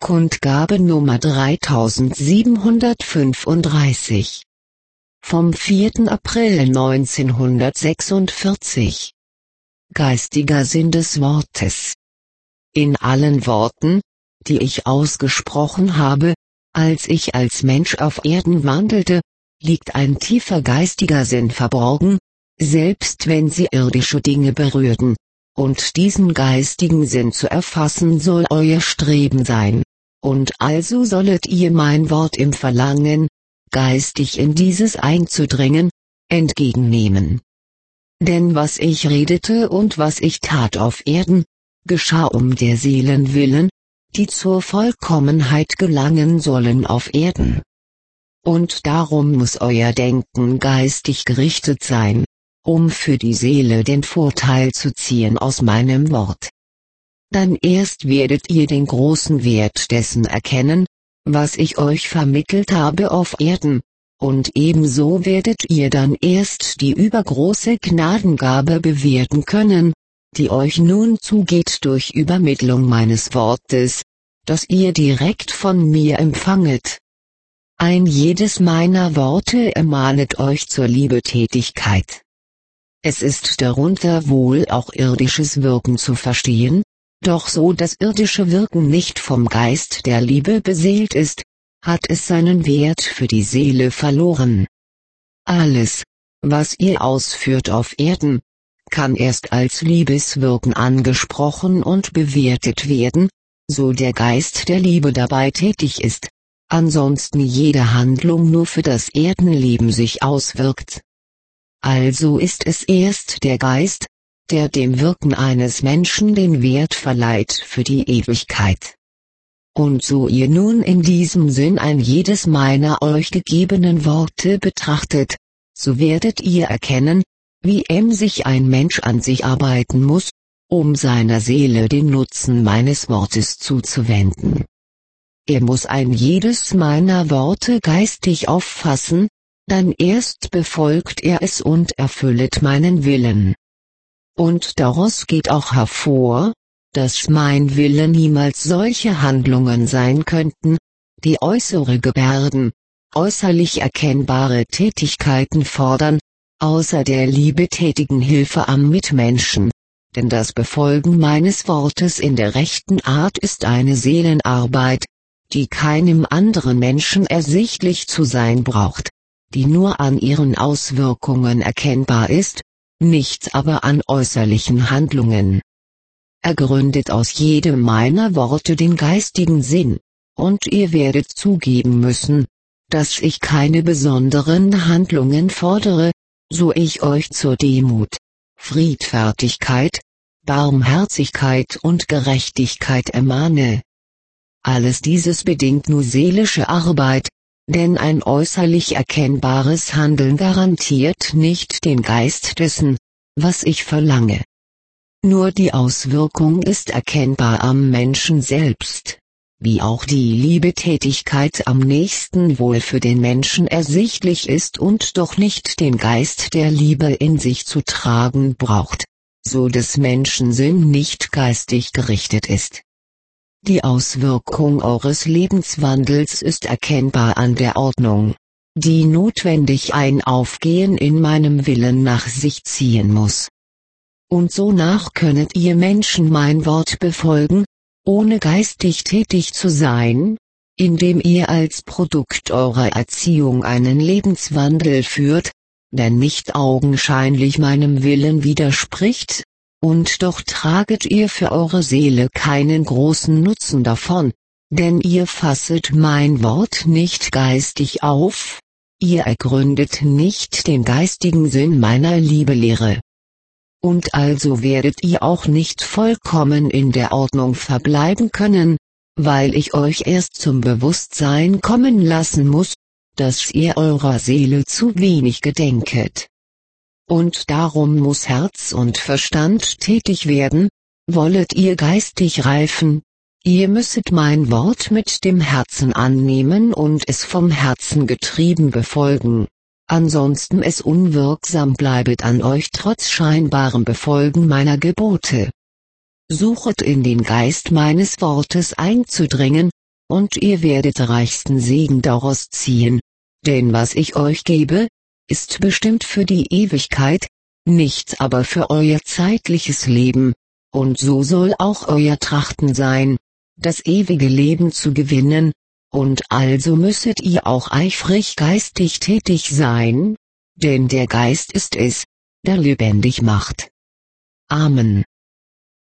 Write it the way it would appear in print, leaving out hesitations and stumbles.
Kundgabe Nummer 3735. Vom 4. April 1946. Geistiger Sinn des Wortes. In allen Worten, die ich ausgesprochen habe, als ich als Mensch auf Erden wandelte, liegt ein tiefer geistiger Sinn verborgen, selbst wenn sie irdische Dinge berührten, und diesen geistigen Sinn zu erfassen soll euer Streben sein. Und also sollet ihr mein Wort im Verlangen, geistig in dieses einzudringen, entgegennehmen. Denn was ich redete und was ich tat auf Erden, geschah um der Seelen willen, die zur Vollkommenheit gelangen sollen auf Erden. Und darum muss euer Denken geistig gerichtet sein, um für die Seele den Vorteil zu ziehen aus meinem Wort. Dann erst werdet ihr den großen Wert dessen erkennen, was ich euch vermittelt habe auf Erden, und ebenso werdet ihr dann erst die übergroße Gnadengabe bewerten können, die euch nun zugeht durch Übermittlung meines Wortes, das ihr direkt von mir empfanget. Ein jedes meiner Worte ermahnet euch zur Liebetätigkeit. Es ist darunter wohl auch irdisches Wirken zu verstehen, doch so das irdische Wirken nicht vom Geist der Liebe beseelt ist, hat es seinen Wert für die Seele verloren. Alles, was ihr ausführt auf Erden, kann erst als Liebeswirken angesprochen und bewertet werden, so der Geist der Liebe dabei tätig ist, ansonsten jede Handlung nur für das Erdenleben sich auswirkt. Also ist es erst der Geist, der dem Wirken eines Menschen den Wert verleiht für die Ewigkeit. Und so ihr nun in diesem Sinn ein jedes meiner euch gegebenen Worte betrachtet, so werdet ihr erkennen, wie emsig ein Mensch an sich arbeiten muss, um seiner Seele den Nutzen meines Wortes zuzuwenden. Er muss ein jedes meiner Worte geistig auffassen, dann erst befolgt er es und erfüllet meinen Willen. Und daraus geht auch hervor, dass mein Wille niemals solche Handlungen sein könnten, die äußere Gebärden, äußerlich erkennbare Tätigkeiten fordern, außer der liebetätigen Hilfe am Mitmenschen, denn das Befolgen meines Wortes in der rechten Art ist eine Seelenarbeit, die keinem anderen Menschen ersichtlich zu sein braucht, die nur an ihren Auswirkungen erkennbar ist, nichts aber an äußerlichen Handlungen. Ergründet aus jedem meiner Worte den geistigen Sinn, und ihr werdet zugeben müssen, dass ich keine besonderen Handlungen fordere, so ich euch zur Demut, Friedfertigkeit, Barmherzigkeit und Gerechtigkeit ermahne. Alles dieses bedingt nur seelische Arbeit, denn ein äußerlich erkennbares Handeln garantiert nicht den Geist dessen, was ich verlange. Nur die Auswirkung ist erkennbar am Menschen selbst, wie auch die Liebetätigkeit am nächsten wohl für den Menschen ersichtlich ist und doch nicht den Geist der Liebe in sich zu tragen braucht, so des Menschen Sinn nicht geistig gerichtet ist. Die Auswirkung eures Lebenswandels ist erkennbar an der Ordnung, die notwendig ein Aufgehen in meinem Willen nach sich ziehen muss. Und sonach könnet ihr Menschen mein Wort befolgen, ohne geistig tätig zu sein, indem ihr als Produkt eurer Erziehung einen Lebenswandel führt, der nicht augenscheinlich meinem Willen widerspricht, und doch traget ihr für eure Seele keinen großen Nutzen davon, denn ihr fasset mein Wort nicht geistig auf, ihr ergründet nicht den geistigen Sinn meiner Liebelehre. Und also werdet ihr auch nicht vollkommen in der Ordnung verbleiben können, weil ich euch erst zum Bewusstsein kommen lassen muss, dass ihr eurer Seele zu wenig gedenket. Und darum muss Herz und Verstand tätig werden, wollet ihr geistig reifen, ihr müsset mein Wort mit dem Herzen annehmen und es vom Herzen getrieben befolgen, ansonsten es unwirksam bleibet an euch trotz scheinbarem Befolgen meiner Gebote. Suchet in den Geist meines Wortes einzudringen, und ihr werdet reichsten Segen daraus ziehen. Denn was ich euch gebe, ist bestimmt für die Ewigkeit, nichts aber für euer zeitliches Leben, und so soll auch euer Trachten sein, das ewige Leben zu gewinnen, und also müsset ihr auch eifrig geistig tätig sein, denn der Geist ist es, der lebendig macht. Amen.